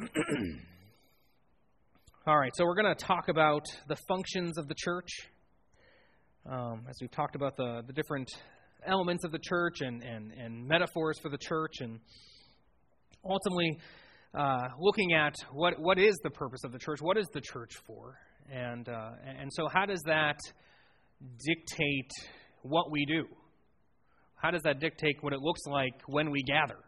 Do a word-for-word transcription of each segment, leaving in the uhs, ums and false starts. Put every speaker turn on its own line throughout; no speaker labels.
All right, so we're going to talk about the functions of the church. Um, as we've talked about the, the different elements of the church and, and, and metaphors for the church, and ultimately uh, looking at what what is the purpose of the church, what is the church for, and uh, and so how does that dictate what we do? How does that dictate what it looks like when we gather?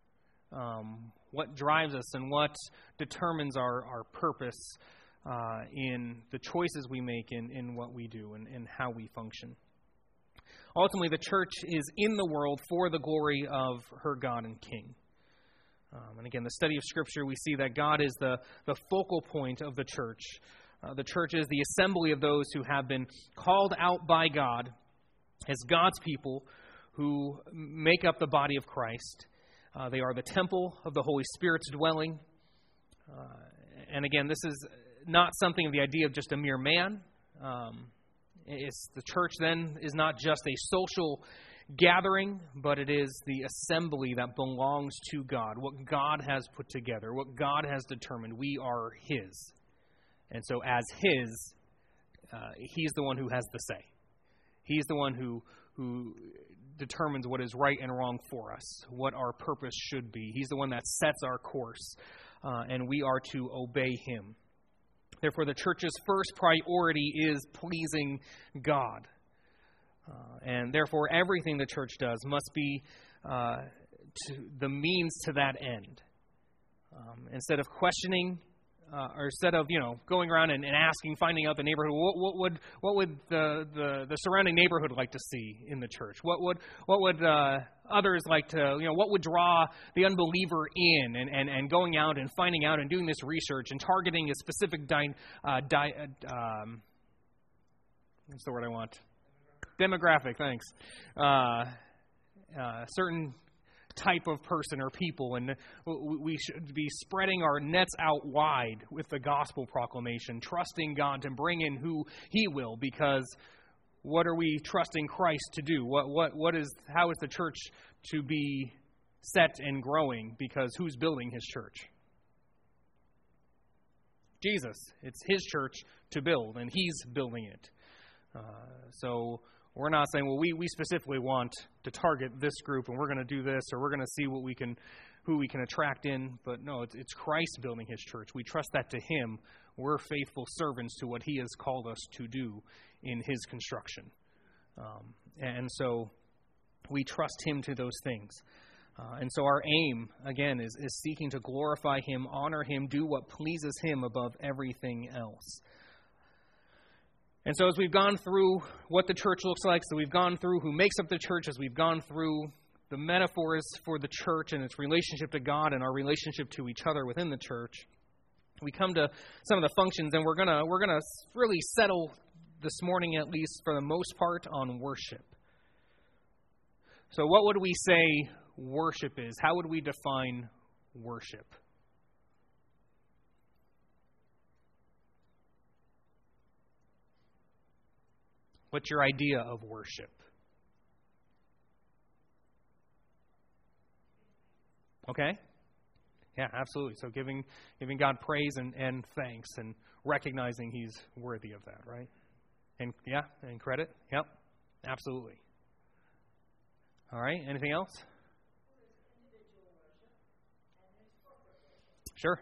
Um, what drives us and what determines our, our purpose uh, in the choices we make in, in what we do and, and how we function. Ultimately, the church is in the world for the glory of her God and King. Um, and again, the study of Scripture, we see that God is the, the focal point of the church. Uh, the church is the assembly of those who have been called out by God as God's people who make up the body of Christ. Uh, they are the temple of the Holy Spirit's dwelling. Uh, and again, this is not something of the idea of just a mere man. Um, it's the church then is not just a social gathering, but it is the assembly that belongs to God, what God has put together, what God has determined. We are His. And so as His, uh, He's the one who has the say. He's the one who who determines what is right and wrong for us, what our purpose should be. He's the one that sets our course, uh, and we are to obey Him. Therefore, the church's first priority is pleasing God. Uh, and therefore, everything the church does must be uh, to the means to that end. Um, instead of questioning, Uh, or instead of, you know, going around and, and asking, finding out the neighborhood, what, what would what would the, the, the surrounding neighborhood like to see in the church? What would what would uh, others like to, you know, what would draw the unbeliever in, and, and, and going out and finding out and doing this research and targeting a specific di- uh, di- uh, um, what's the word I want? Demographic. Thanks. Uh, uh, certain type of person or people, and we should be spreading our nets out wide with the gospel proclamation, trusting God to bring in who He will, because what are we trusting Christ to do? What what what is how is the church to be set and growing? Because who's building His church? Jesus. It's His church to build, and He's building it. Uh, so we're not saying, well, we, we specifically want to target this group, and we're going to do this, or we're going to see what we can, who we can attract in. But no, it's, it's Christ building His church. We trust that to Him. We're faithful servants to what He has called us to do in His construction. Um, and so we trust Him to those things. Uh, and so our aim, again, is, is seeking to glorify Him, honor Him, do what pleases Him above everything else. And so as we've gone through what the church looks like, so we've gone through who makes up the church, as we've gone through the metaphors for the church and its relationship to God and our relationship to each other within the church, we come to some of the functions, and we're gonna we're gonna really settle this morning, at least for the most part, on worship. So what would we say worship is? How would we define worship? What's your idea of worship? Okay? Yeah, absolutely. So giving giving God praise and, and thanks and recognizing He's worthy of that, right? And yeah, and credit? Yep, absolutely. All right, anything else? Sure.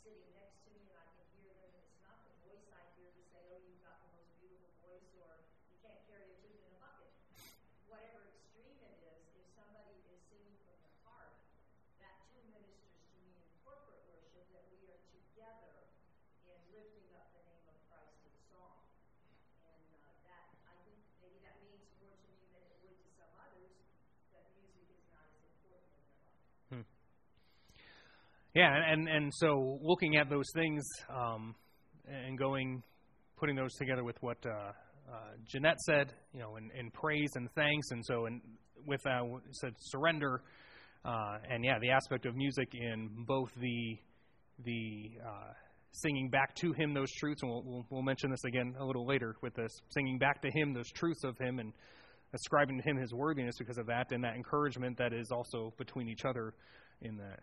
sitting next to me and I can hear them. And it's not the voice I hear to say, oh, you've got the most beautiful voice, or you can't carry a tune in a bucket. Whatever extreme it is, if somebody is singing from their heart, that too ministers to me in corporate worship, that we are together in lifting up the name of Christ in song. And uh, that, I think maybe that means more to me than it would to some others, that music is not as important in their life.
Hmm. Yeah, and, and so looking at those things um, and going, putting those together with what uh, uh, Jeanette said, you know, in, in praise and thanks, and so in, with uh, said surrender, uh, and yeah, the aspect of music in both the the uh, singing back to Him those truths, and we'll, we'll, we'll mention this again a little later with this, singing back to Him those truths of Him and ascribing to Him His worthiness because of that, and that encouragement that is also between each other in that.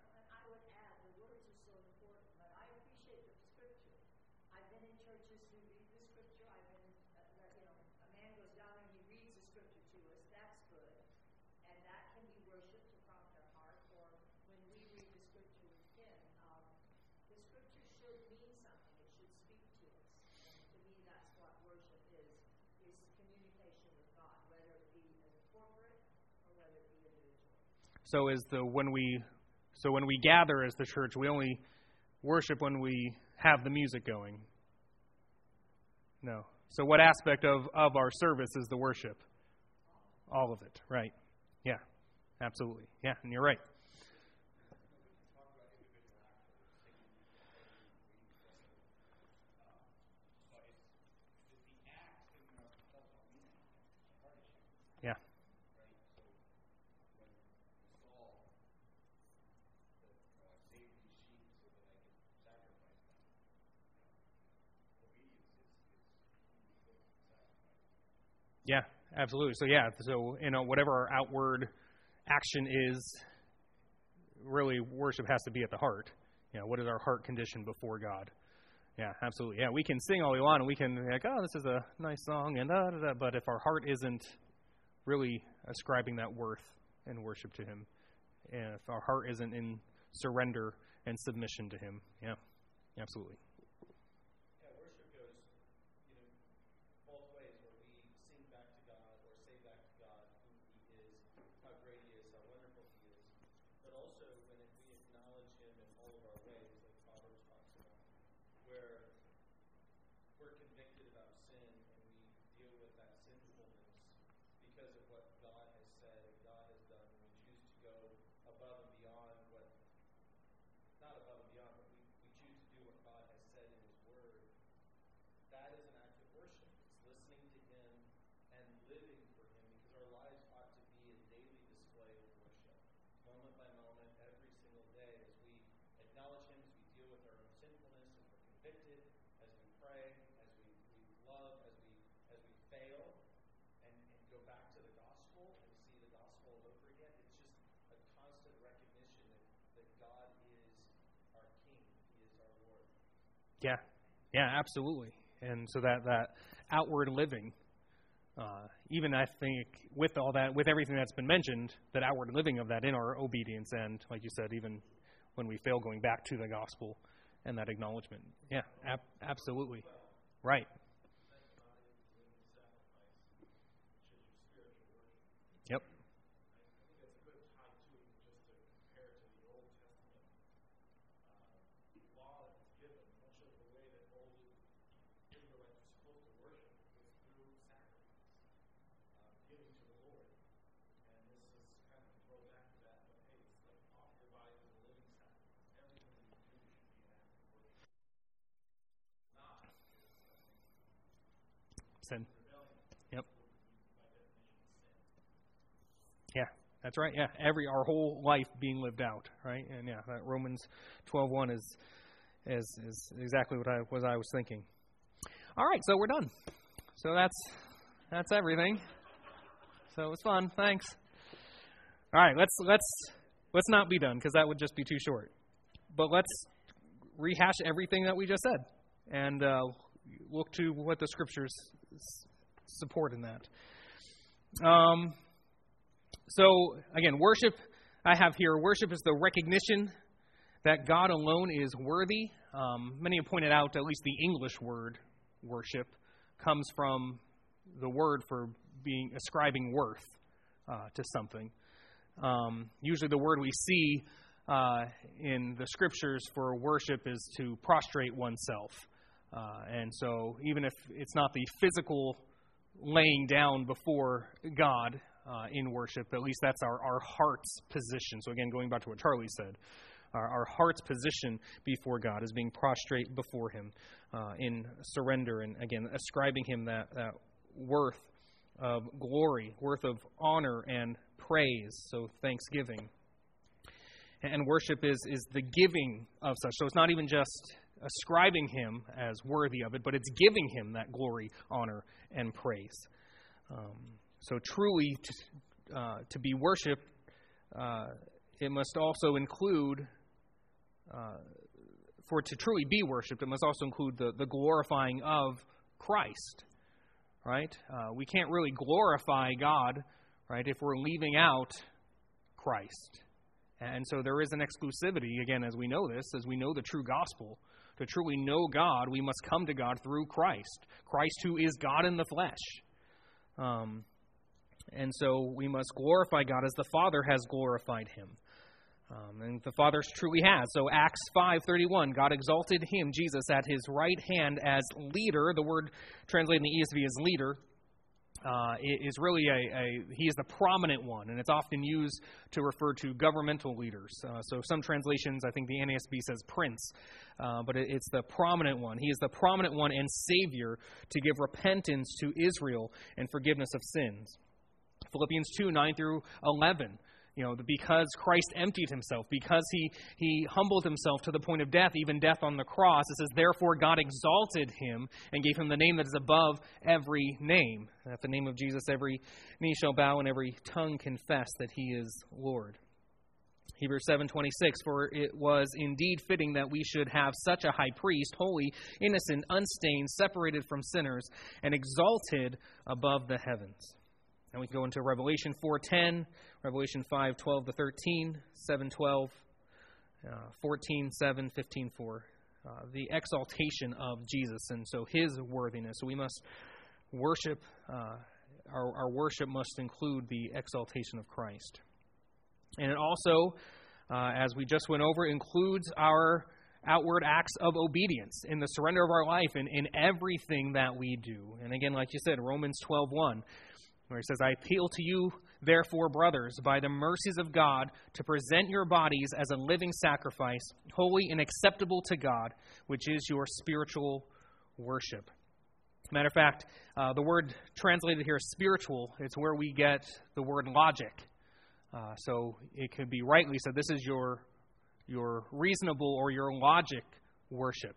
So is the when we so when we gather as the church, we only worship when we have the music going? No. So what aspect of, of our service is the worship? All of it, right? Yeah, absolutely. Yeah, and you're right. Yeah. Yeah, absolutely. So yeah, so you know, whatever our outward action is, really worship has to be at the heart. You know, what is our heart condition before God? Yeah, absolutely. Yeah, we can sing all we want, and we can be like, oh, this is a nice song, and da da da. But if our heart isn't really ascribing that worth and worship to Him, and if our heart isn't in surrender and submission to Him, yeah, absolutely. Yeah, yeah, absolutely. And so that, that outward living, uh, even I think with all that, with everything that's been mentioned, that outward living of that in our obedience and, like you said, even when we fail, going back to the gospel and that acknowledgement. Yeah, ab- absolutely. Right. Yep. Sin. Yep. Yeah, that's right. Yeah, every our whole life being lived out, right? And yeah, that Romans twelve one is is is exactly what I was I was thinking. All right, so we're done. So that's that's everything. So it was fun. Thanks. All right, let's let's let's not be done because that would just be too short. But let's rehash everything that we just said and uh, look to what the scriptures support in that. Um. So again, worship. I have here worship is the recognition that God alone is worthy. Um, many have pointed out at least the English word worship comes from the word for being ascribing worth uh, to something. Um, usually the word we see uh, in the scriptures for worship is to prostrate oneself. Uh, and so even if it's not the physical laying down before God uh, in worship, at least that's our, our heart's position. So again, going back to what Charlie said, our, our heart's position before God is being prostrate before Him uh, in surrender and, again, ascribing Him that, that worth of glory, worth of honor and praise, so thanksgiving. And worship is, is the giving of such. So it's not even just ascribing Him as worthy of it, but it's giving Him that glory, honor, and praise. Um, so truly, to, uh, to be worshipped, uh, it must also include, uh, for it to truly be worshipped, it must also include the, the glorifying of Christ, right? Uh, we can't really glorify God, right, if we're leaving out Christ. And so there is an exclusivity, again, as we know this, as we know the true gospel. To truly know God, we must come to God through Christ. Christ who is God in the flesh. Um, and so we must glorify God as the Father has glorified Him. Um, and the Father truly has. So Acts five thirty-one, God exalted Him, Jesus, at His right hand as leader. The word translated in the E S V as leader. Uh, is really a, a, he is the prominent one, and it's often used to refer to governmental leaders. Uh, so some translations, I think the N A S B says prince, uh, but it, it's the prominent one. He is the prominent one and Savior to give repentance to Israel and forgiveness of sins. Philippians two, nine through eleven. You know, because Christ emptied Himself, because he, he humbled Himself to the point of death, even death on the cross, it says, therefore God exalted Him and gave Him the name that is above every name. At the name of Jesus, every knee shall bow and every tongue confess that He is Lord. Hebrews seven twenty-six, for it was indeed fitting that we should have such a high priest, holy, innocent, unstained, separated from sinners, and exalted above the heavens. And we can go into Revelation four ten, Revelation five twelve to thirteen, seven twelve, uh, fourteen seven, fifteen four. Uh, the exaltation of Jesus, and so His worthiness. So we must worship, uh, our, our worship must include the exaltation of Christ. And it also, uh, as we just went over, includes our outward acts of obedience in the surrender of our life and in everything that we do. And again, like you said, Romans twelve one. Where he says, I appeal to you, therefore, brothers, by the mercies of God, to present your bodies as a living sacrifice, holy and acceptable to God, which is your spiritual worship. Matter of fact, uh, the word translated here, spiritual, it's where we get the word logic. Uh, so it could be rightly said, this is your, your reasonable or your logic worship.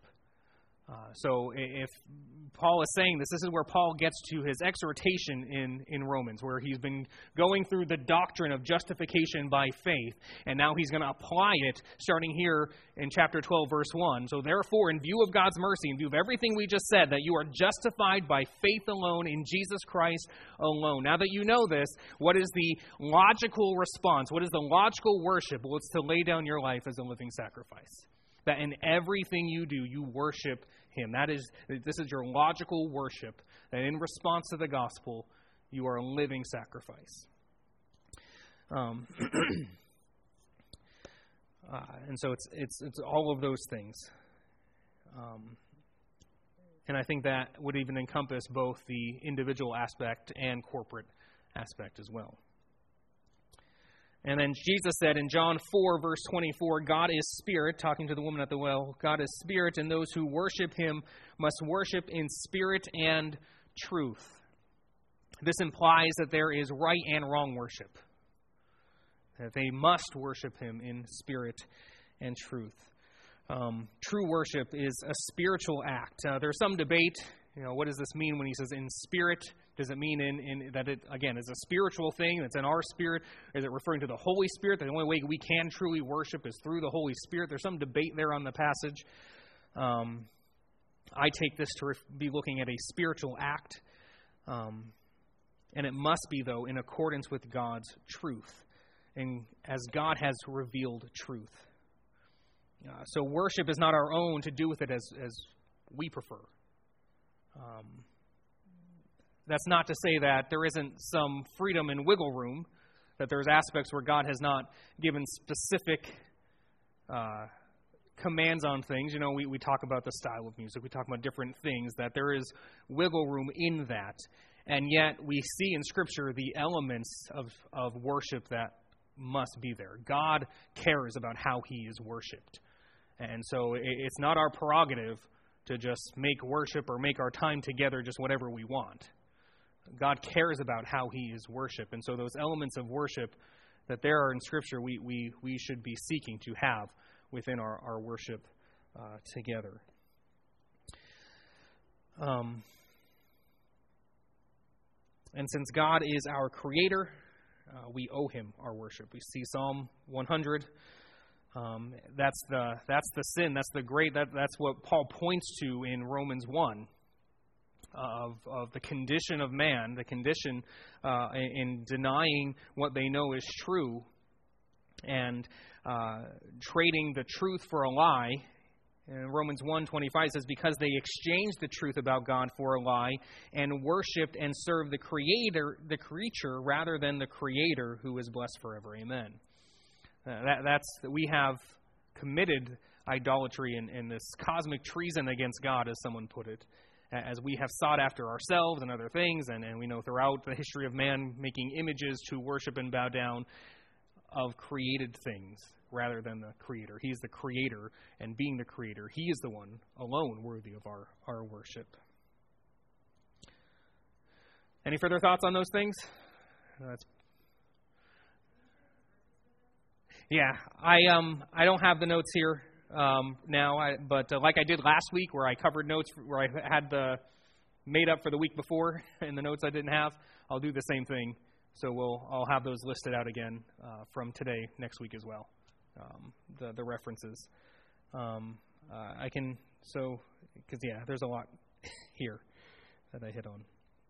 Uh, so if Paul is saying this, this is where Paul gets to his exhortation in, in Romans, where he's been going through the doctrine of justification by faith, and now he's going to apply it starting here in chapter twelve, verse one. So therefore, in view of God's mercy, in view of everything we just said, that you are justified by faith alone in Jesus Christ alone. Now that you know this, what is the logical response? What is the logical worship? Well, it's to lay down your life as a living sacrifice. That in everything you do, you worship Him. That is, this is your logical worship. That in response to the gospel, you are a living sacrifice. Um, uh, and so it's it's it's all of those things. Um, and I think that would even encompass both the individual aspect and corporate aspect as well. And then Jesus said in John four, verse twenty-four, God is spirit, talking to the woman at the well, God is spirit, and those who worship Him must worship in spirit and truth. This implies that there is right and wrong worship, that they must worship Him in spirit and truth. Um, true worship is a spiritual act. Uh, there's some debate, you know, what does this mean when he says in spirit? Does it mean in, in that it, again, is a spiritual thing that's in our spirit? Is it referring to the Holy Spirit? That the only way we can truly worship is through the Holy Spirit? There's some debate there on the passage. Um, I take this to ref- be looking at a spiritual act. Um, and it must be, though, in accordance with God's truth. And as God has revealed truth. Uh, so worship is not our own to do with it as, as we prefer. Um, that's not to say that there isn't some freedom and wiggle room, that there's aspects where God has not given specific uh, commands on things. You know, we, we talk about the style of music. We talk about different things, that there is wiggle room in that. And yet we see in Scripture the elements of, of worship that must be there. God cares about how He is worshipped. And so it's not our prerogative to just make worship or make our time together just whatever we want. God cares about how He is worshipped. And so those elements of worship that there are in Scripture, we we, we should be seeking to have within our, our worship uh, together. Um, and since God is our Creator, uh, we owe Him our worship. We see Psalm one hundred. Um, that's the that's the sin. That's the great. That that's what Paul points to in Romans one. Of, of the condition of man, the condition uh, in, in denying what they know is true and uh, trading the truth for a lie. And Romans one twenty-five says, because they exchanged the truth about God for a lie and worshipped and served the creator, the creature, rather than the Creator who is blessed forever. Amen. Uh, that, that's we have committed idolatry and, and this cosmic treason against God, as someone put it, as we have sought after ourselves and other things, and, and we know throughout the history of man making images to worship and bow down of created things rather than the Creator. He is the Creator, and being the Creator, He is the one alone worthy of our, our worship. Any further thoughts on those things? That's yeah, I um I don't have the notes here. Um, now, I, but uh, like I did last week, where I covered notes, where I had the made up for the week before, and the notes I didn't have, I'll do the same thing. So we'll I'll have those listed out again uh, from today, next week as well. Um, the the references, um, uh, I can so because yeah, there's a lot here that I hit on.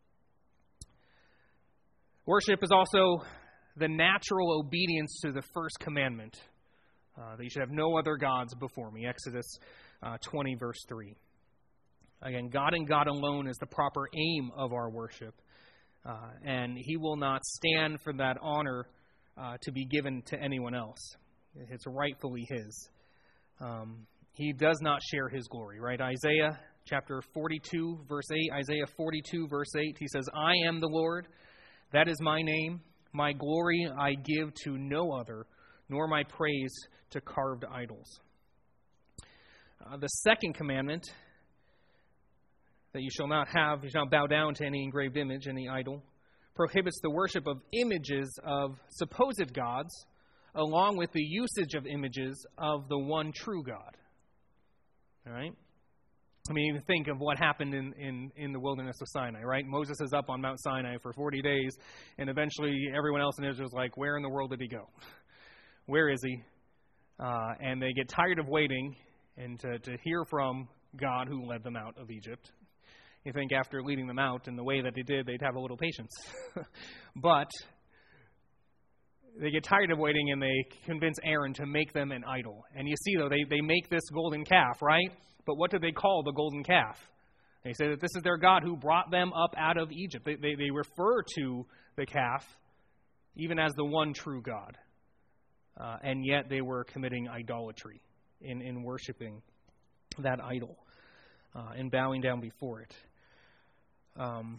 Worship is also the natural obedience to the first commandment. Uh, that you should have no other gods before me. Exodus uh, twenty, verse three. Again, God and God alone is the proper aim of our worship. Uh, and He will not stand for that honor uh, to be given to anyone else. It's rightfully His. Um, he does not share His glory, right? Isaiah chapter forty-two, verse eight. Isaiah forty-two, verse eight. He says, I am the Lord. That is my name. My glory I give to no other, nor my praise to carved idols. Uh, the second commandment, that you shall not have, you shall not bow down to any engraved image, any idol, prohibits the worship of images of supposed gods, along with the usage of images of the one true God. All right? I mean, think of what happened in, in, in the wilderness of Sinai, right? Moses is up on Mount Sinai for forty days, and eventually everyone else in Israel is like, where in the world did he go? Where is he? Uh, and they get tired of waiting and to, to hear from God who led them out of Egypt. You think after leading them out in the way that they did, they'd have a little patience. But they get tired of waiting, and they convince Aaron to make them an idol. And you see, though, they, they make this golden calf, right? But what do they call the golden calf? They say that this is their God who brought them up out of Egypt. They, they, they refer to the calf even as the one true God. Uh, and yet they were committing idolatry in, in worshiping that idol uh, and bowing down before it. Um,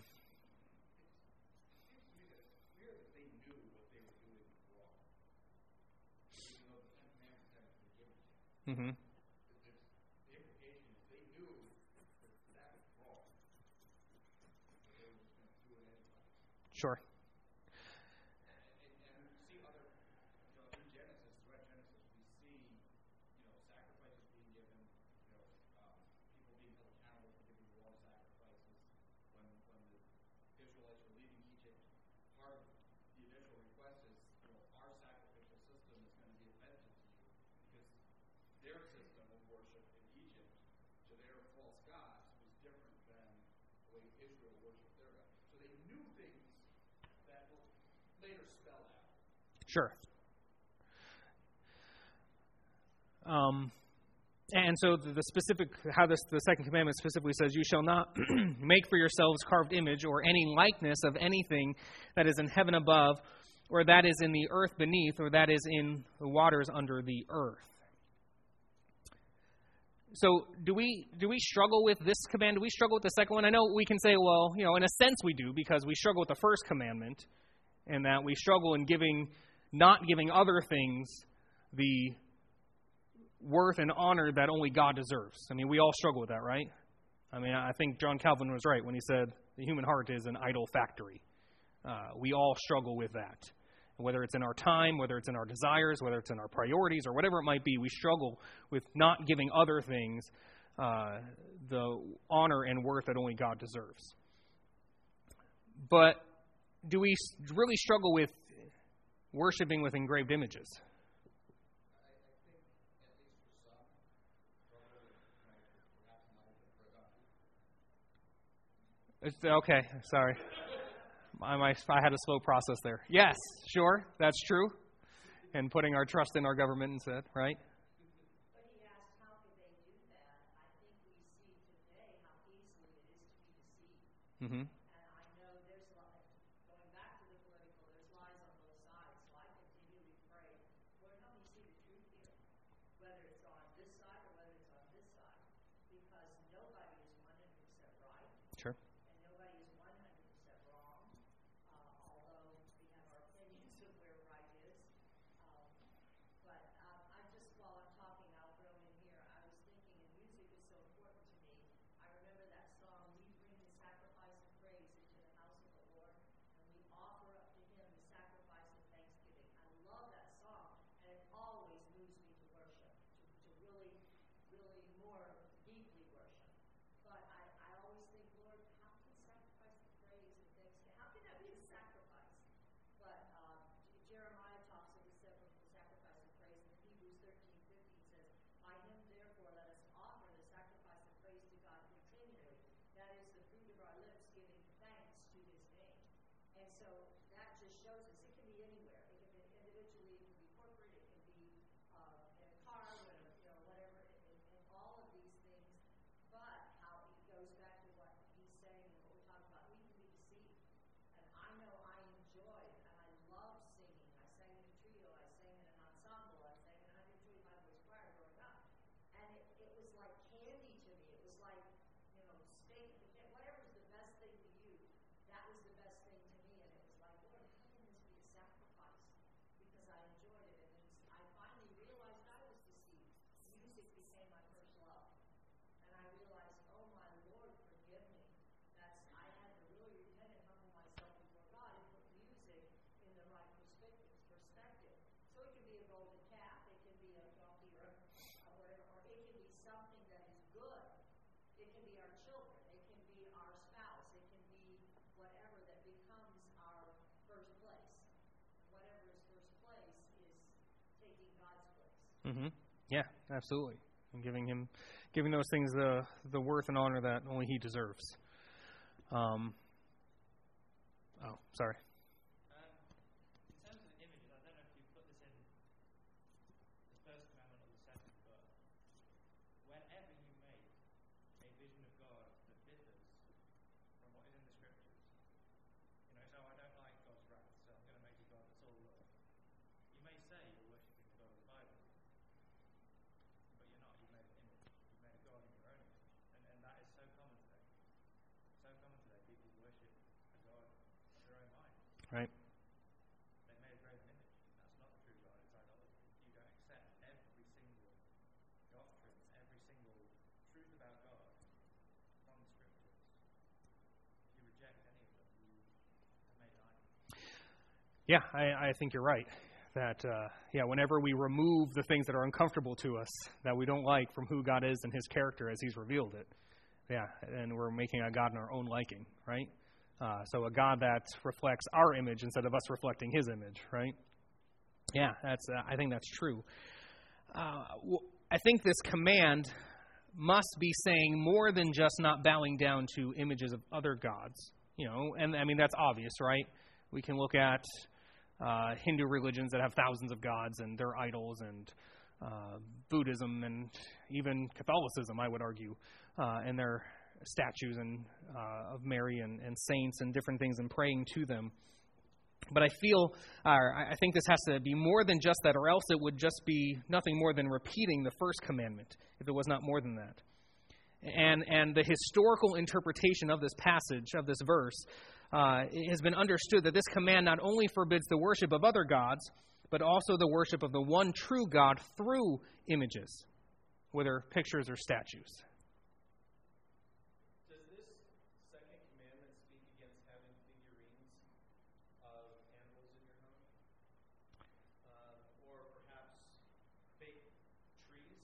mm-hmm. Sure. Sure. Um, And so the, the specific, how this, the second commandment specifically says, you shall not make for yourselves carved image or any likeness of anything that is in heaven above, or that is in the earth beneath, or that is in the waters under the earth. So do we do we struggle with this command? Do we struggle with the second one? I know we can say, well, you know, in a sense we do, because we struggle with the first commandment, and that we struggle in giving, not giving other things the worth and honor that only God deserves. I mean, we all struggle with that, right? I mean, I think John Calvin was right when he said the human heart is an idol factory. Uh, we all struggle with that. Whether it's in our time, whether it's in our desires, whether it's in our priorities, or whatever it might be, we struggle with not giving other things uh, the honor and worth that only God deserves. But do we really struggle with worshiping with engraved images? It's, okay, sorry. I, might, I had a slow process there. Yes, sure, that's true. And putting our trust in our government instead, right?
But he asked, how could they do that? I think we see today how easily it is to be deceived.
Mm-hmm.
And I know there's, going back to the political, there's lies on both sides. So I continually pray, Lord, help me see the truth here, whether it's on this side or whether it's on this side. Because nobody is one hundred percent right.
Sure.
So that just shows us it can be anywhere. It can be individually, it can be corporate, it can be uh, in a car, or, you know, whatever, in, in all of these things. But how it goes back to what he's saying and what we talk about, we can be deceived. And I know I enjoy and I love singing. I sang in a trio, I sang in an ensemble, I sang in one hundred twenty-five voice choir growing up. And it, it was like candy to me. It was like, you know, steak, whatever is the best thing to you, that was the best thing to me. And it was like, Lord, how can this be a sacrifice? Because I enjoyed it. And then I finally realized I was deceived. Music became my first love. And I realized, oh my Lord, forgive me. That's I had to really repent and humble myself before God and put music in the right perspective. perspective. So it can be a golden calf, it can be a donkey or, or whatever, or it can be something that is good. It can be our children, it can be our spouse, it can be whatever that becomes our first place. Whatever is first place is taking God's place.
Mm-hmm. Yeah, absolutely. And giving him, giving those things the the worth and honor that only he deserves. Um. Oh, sorry.
Um, in terms of images, I don't know if you put this in the first commandment or the second, but whenever you make a vision of God that differs from what is in the scriptures, you know, so I don't like God's wrath, so I'm going to make a God that's all love. You may say you're worshipping the God of the Bible, but you're not. You've made an image. You've made a God in your own image. And, and that is so common today. So common today. People worship a God of their own mind.
Right.
They made a graven image. That's not the true God. It's idolatry. You don't accept every single doctrine, every single truth about God from the scriptures. If you reject any of them, you have made an idol.
Yeah, I, I think you're right. That, uh, yeah, whenever we remove the things that are uncomfortable to us, that we don't like from who God is and his character as he's revealed it, yeah, and we're making a God in our own liking, right? Uh, so a God that reflects our image instead of us reflecting his image, right? Yeah, that's. Uh, I think that's true. Uh, well, I think this command must be saying more than just not bowing down to images of other gods. You know, and I mean, that's obvious, right? We can look at uh, Hindu religions that have thousands of gods and they're idols, and uh, Buddhism and even Catholicism, I would argue, uh, and their statues and uh, of Mary and, and saints and different things and praying to them. But I feel, uh, I think this has to be more than just that, or else it would just be nothing more than repeating the first commandment, if it was not more than that. And and the historical interpretation of this passage, of this verse, uh, has been understood that this command not only forbids the worship of other gods, but also the worship of the one true God through images, whether pictures or statues.
Does this second commandment speak against having figurines of animals in your home? Uh, or perhaps fake trees?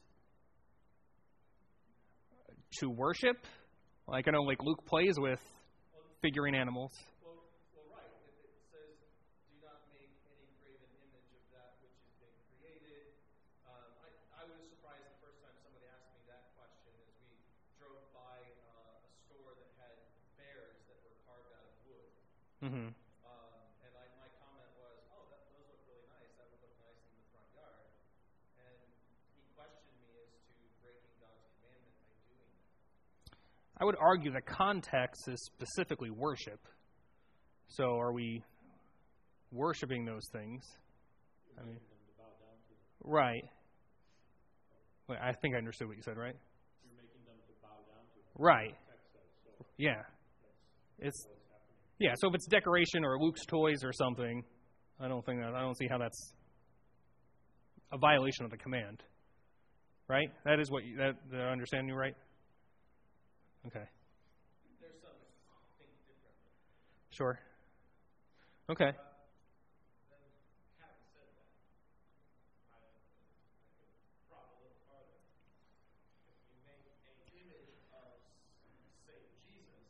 To worship? Like I know like Luke plays with figurine animals.
Well, well, right. If it says, do not make any graven image of that which has been created. Um, I, I was surprised the first time somebody asked me that question as we drove by uh, a store that had bears that were carved out of wood.
Mm-hmm.
Um, and I, my comment was, oh, that, those look really nice. That would look nice in the front yard. And he questioned me as to breaking God's commandment by doing that.
I would argue the context is specifically worship. So are we worshiping those things? I mean, right. Wait, I think I understood what you said, right?
You're making them to bow down to it.
Right.
So
Yeah. It's yeah. So if it's decoration or Luke's toys or something, I don't think that I don't see how that's a violation of the command. Right? That is what you, that. Did I understand you right? Okay.
There's some that think differently.
Sure. Okay.
Then, having said that, I, I could prod a little farther. If you make an image of, say, Jesus,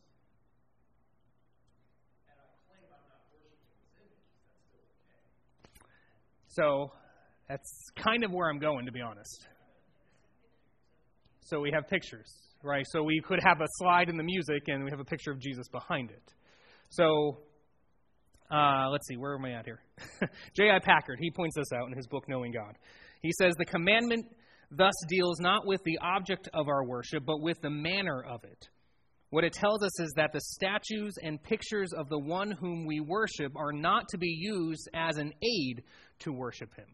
and I claim I'm not worshiping his image, that's still okay.
So that's kind of where I'm going, to be honest. So we have pictures, right? So we could have a slide in the music, and we have a picture of Jesus behind it. So uh, let's see, where am I at here? J I Packard, he points this out in his book, Knowing God. He says, the commandment thus deals not with the object of our worship, but with the manner of it. What it tells us is that the statues and pictures of the one whom we worship are not to be used as an aid to worship him.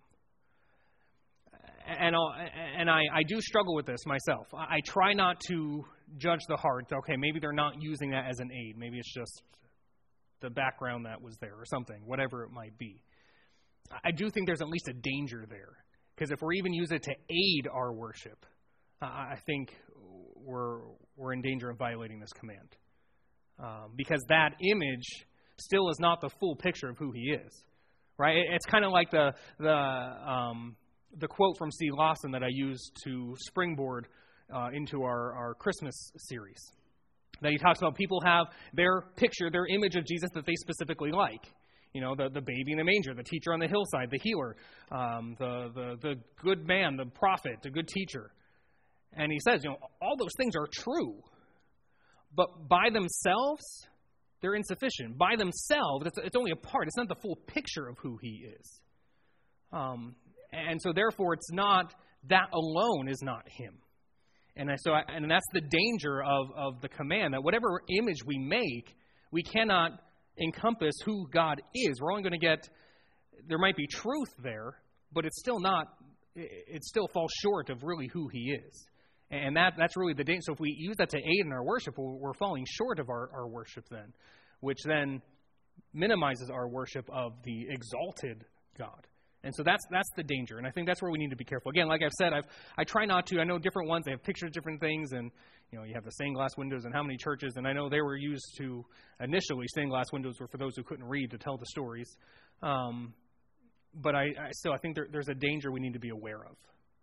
And, I'll, and I, I do struggle with this myself. I try not to judge the heart. Okay, maybe they're not using that as an aid. Maybe it's just the background that was there or something, whatever it might be. I do think there's at least a danger there. Because if we're even using it to aid our worship, uh, I think we're, we're in danger of violating this command. Um, because that image still is not the full picture of who he is. Right? It's kind of like the... the um, the quote from C. Lawson that I used to springboard uh, into our, our Christmas series. That he talks about people have their picture, their image of Jesus that they specifically like. You know, the, the baby in the manger, the teacher on the hillside, the healer, um, the, the, the good man, the prophet, the good teacher. And he says, you know, all those things are true. But by themselves, they're insufficient. By themselves, it's, it's only a part. It's not the full picture of who he is. Um And so, therefore, it's not, that alone is not him. And so, I, and that's the danger of, of the command, that whatever image we make, we cannot encompass who God is. We're only going to get, there might be truth there, but it's still not, it still falls short of really who he is. And that that's really the danger. So if we use that to aid in our worship, we're falling short of our, our worship then, which then minimizes our worship of the exalted God. And so that's that's the danger, and I think that's where we need to be careful. Again, like I've said, I've I try not to. I know different ones; they have pictures of different things, and you know you have the stained glass windows in how many churches. And I know they were used to initially stained glass windows were for those who couldn't read to tell the stories. Um, but I, I still I think there, there's a danger we need to be aware of.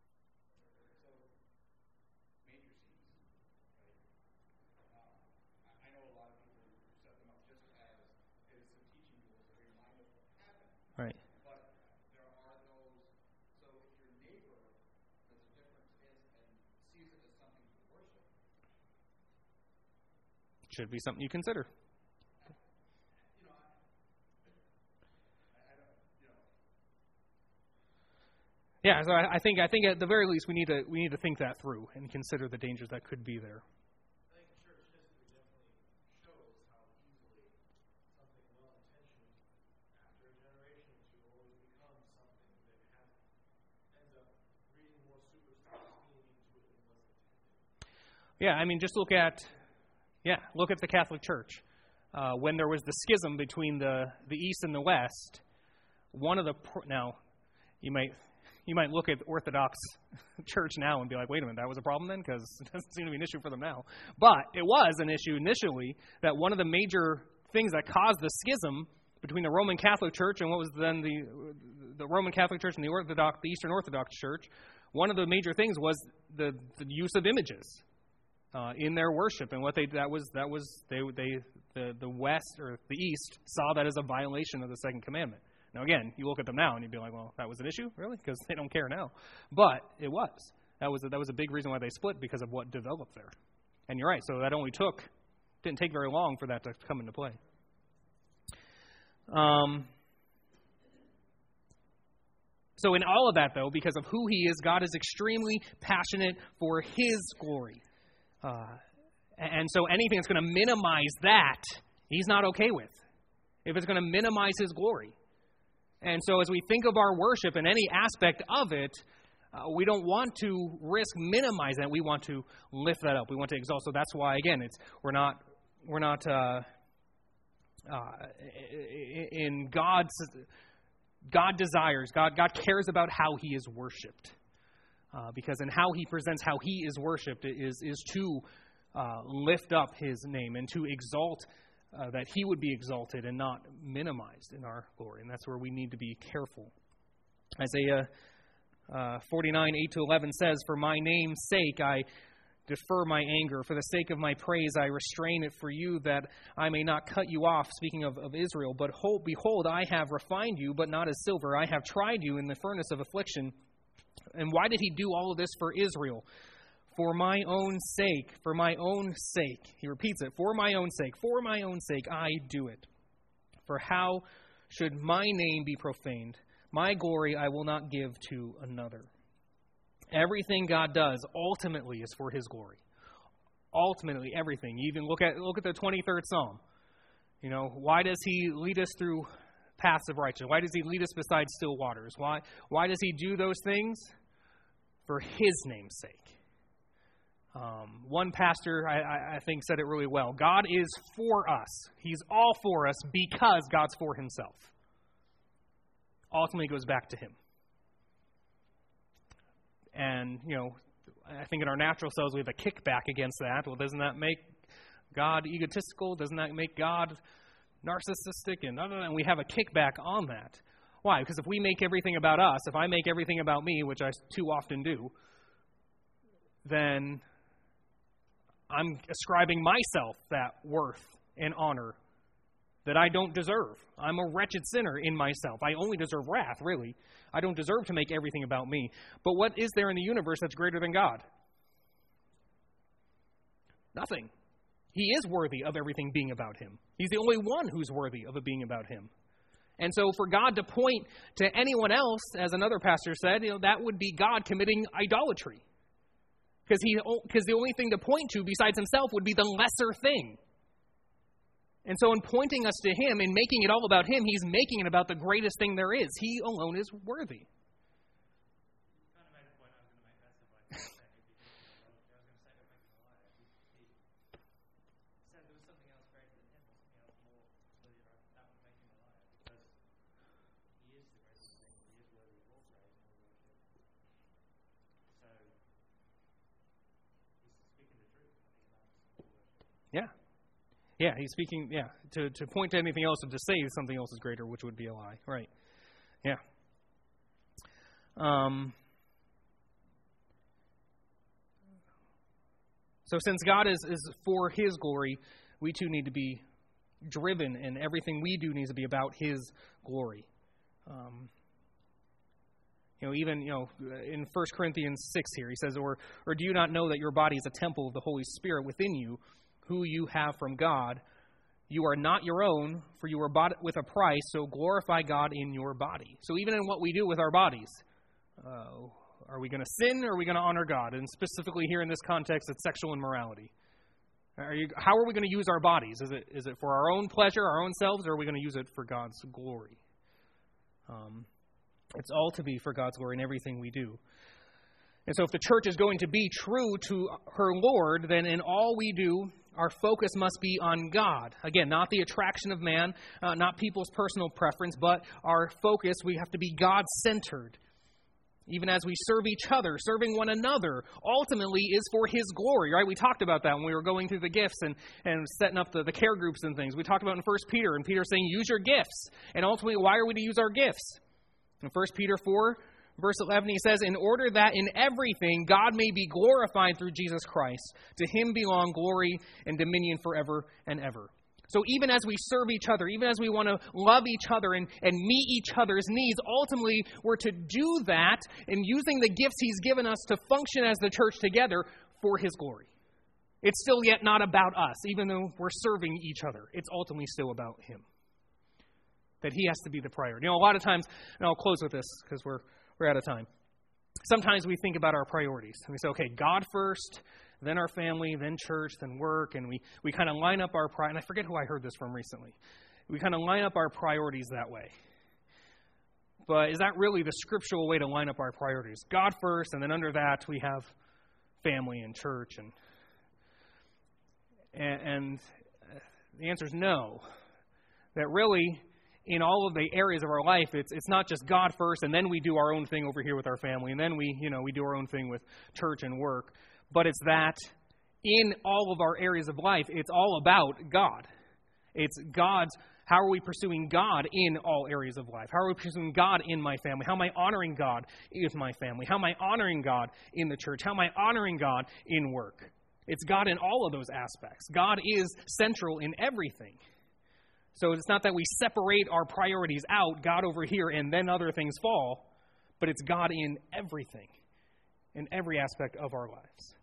Right. Should be something you consider. Yeah, so I, I think I think at the very least we need to we need to think that through and consider the dangers that could be there.
I think church history definitely shows how easily something well-intentioned after a generation or two always becomes something that has, ends up reading more superstitious meaning into it than was intended.
Yeah, I mean, just look at yeah, look at the Catholic Church. Uh, when there was the schism between the, the East and the West, one of the now you might. You might look at Orthodox Church now and be like, wait a minute, that was a problem then? Because it doesn't seem to be an issue for them now. But it was an issue initially that one of the major things that caused the schism between the Roman Catholic Church and what was then the the Roman Catholic Church and the Orthodox, the Eastern Orthodox Church, one of the major things was the, the use of images uh, in their worship. And what they that was that was they they the, the West or the East saw that as a violation of the Second Commandment. Now, again, you look at them now and you'd be like, well, that was an issue? Really? Because they don't care now. But it was. That was a, that was a big reason why they split, because of what developed there. And you're right. So that only took, didn't take very long for that to come into play. Um. So in all of that, though, because of who He is, God is extremely passionate for His glory. Uh, and so anything that's going to minimize that, He's not okay with. If it's going to minimize His glory. And so as we think of our worship and any aspect of it, uh, we don't want to risk minimizing it. We want to lift that up. We want to exalt. So that's why, again, it's we're not we're not uh, uh, in God's God desires. God God cares about how He is worshipped, uh, because in how He presents how He is worshipped is is to uh, lift up His name and to exalt. Uh, that He would be exalted and not minimized in our glory. And that's where we need to be careful. Isaiah uh, forty-nine, eight to eleven says, for my name's sake I defer my anger. For the sake of my praise I restrain it for you, that I may not cut you off, speaking of, of Israel. But hold, behold, I have refined you, but not as silver. I have tried you in the furnace of affliction. And why did He do all of this for Israel? For my own sake, for my own sake. He repeats it. For my own sake, for my own sake, I do it. For how should my name be profaned? My glory I will not give to another. Everything God does ultimately is for His glory. Ultimately, everything. You even look at look at the twenty-third Psalm. You know, why does He lead us through paths of righteousness? Why does He lead us beside still waters? Why why does He do those things? For His name's sake. Um, one pastor, I, I think, said it really well. God is for us. He's all for us because God's for Himself. Ultimately, it goes back to Him. And, you know, I think in our natural selves we have a kickback against that. Well, doesn't that make God egotistical? Doesn't that make God narcissistic? And, and we have a kickback on that. Why? Because if we make everything about us, if I make everything about me, which I too often do, then I'm ascribing myself that worth and honor that I don't deserve. I'm a wretched sinner in myself. I only deserve wrath, really. I don't deserve to make everything about me. But what is there in the universe that's greater than God? Nothing. He is worthy of everything being about Him. He's the only one who's worthy of it being about Him. And so for God to point to anyone else, as another pastor said, you know, that would be God committing idolatry. Because he, because the only thing to point to besides Himself would be the lesser thing. And so in pointing us to Him and making it all about Him, He's making it about the greatest thing there is. He alone is worthy. Yeah. Yeah, he's speaking, yeah, to, to point to anything else and to say something else is greater, which would be a lie. Right. Yeah. Um. So since God is, is for His glory, we too need to be driven, and everything we do needs to be about His glory. Um. You know, even, you know, in First Corinthians six here, he says, or, or do you not know that your body is a temple of the Holy Spirit within you, who you have from God? You are not your own, for you were bought with a price, so glorify God in your body. So even in what we do with our bodies, Uh, are we going to sin or are we going to honor God? And specifically here in this context, it's sexual immorality. Are you, how are we going to use our bodies? Is it is it for our own pleasure, our own selves, or are we going to use it for God's glory? Um, it's all to be for God's glory in everything we do. And so if the church is going to be true to her Lord, then in all we do, our focus must be on God. Again, not the attraction of man, uh, not people's personal preference, but our focus, we have to be God-centered. Even as we serve each other, serving one another, ultimately is for His glory, right? We talked about that when we were going through the gifts and, and setting up the, the care groups and things. We talked about in First Peter, and Peter saying, use your gifts. And ultimately, why are we to use our gifts? In First Peter four, verse eleven, he says, in order that in everything God may be glorified through Jesus Christ, to Him belong glory and dominion forever and ever. So even as we serve each other, even as we want to love each other and, and meet each other's needs, ultimately we're to do that and using the gifts He's given us to function as the church together for His glory. It's still yet not about us, even though we're serving each other. It's ultimately still about Him. That He has to be the priority. You know, a lot of times, and I'll close with this because we're, we're out of time. Sometimes we think about our priorities. And we say, okay, God first, then our family, then church, then work, and we, we kind of line up our pri- and I forget who I heard this from recently. We kind of line up our priorities that way. But is that really the scriptural way to line up our priorities? God first, and then under that we have family and church, and and, and the answer is no. That really, in all of the areas of our life, it's it's not just God first, and then we do our own thing over here with our family, and then we you know we do our own thing with church and work. But it's that in all of our areas of life, it's all about God. It's God's, how are we pursuing God in all areas of life? How are we pursuing God in my family? How am I honoring God with my family? How am I honoring God in the church? How am I honoring God in work? It's God in all of those aspects. God is central in everything. So it's not that we separate our priorities out, God over here, and then other things fall, but it's God in everything, in every aspect of our lives.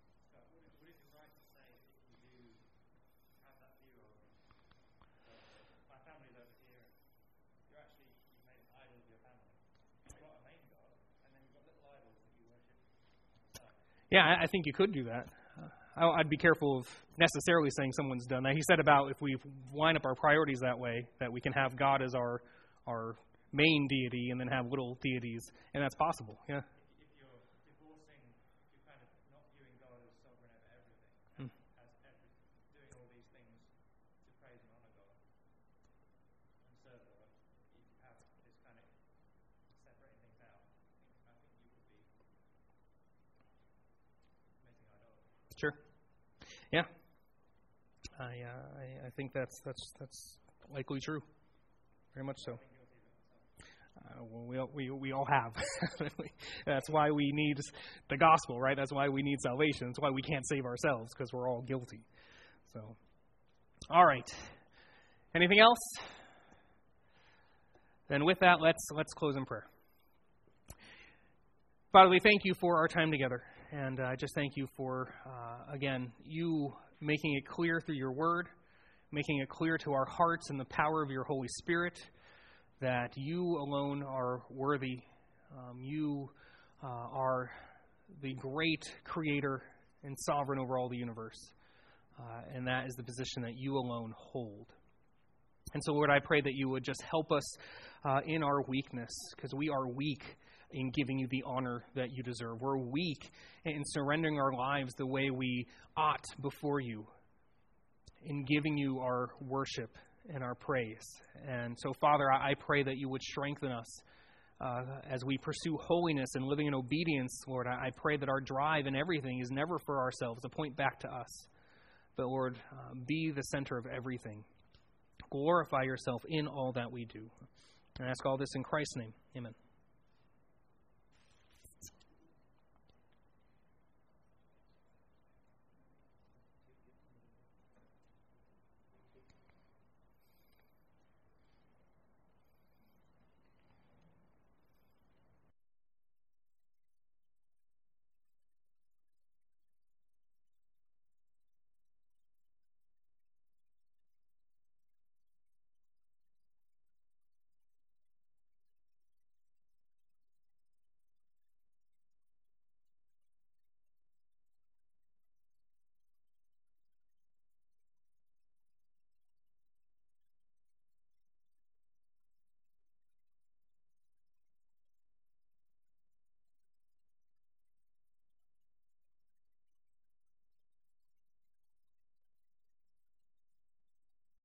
Yeah, I think you could do that. Uh, I'd be careful of necessarily saying someone's done that. He said about if we line up our priorities that way, that we can have God as our our main deity and then have little deities, and that's possible. Yeah.
If you're divorcing, you're kind of not viewing God as sovereign over everything,
Hmm.
as every, doing all these things to praise and honor God and serve God. If you have this kind of separating things out, I think you would be making idolatry.
Sure. Yeah. I, uh, I I think that's that's that's likely true. Very much so. Uh, well, we all, we we all have. That's why we need the gospel, right? That's why we need salvation. That's why we can't save ourselves, because we're all guilty. So, all right. Anything else? Then with that, let's let's close in prayer. Father, we thank you for our time together. And I uh, just thank you for, uh, again, you making it clear through your word, making it clear to our hearts in the power of your Holy Spirit that you alone are worthy. Um, you uh, are the great creator and sovereign over all the universe. Uh, and that is the position that you alone hold. And so, Lord, I pray that you would just help us uh, in our weakness, because we are weak in giving you the honor that you deserve. We're weak in surrendering our lives the way we ought before you, in giving you our worship and our praise. And so, Father, I pray that you would strengthen us uh, as we pursue holiness and living in obedience, Lord. I pray that our drive in everything is never for ourselves, to point back to us. But, Lord, uh, be the center of everything. Glorify yourself in all that we do. And I ask all this in Christ's name. Amen.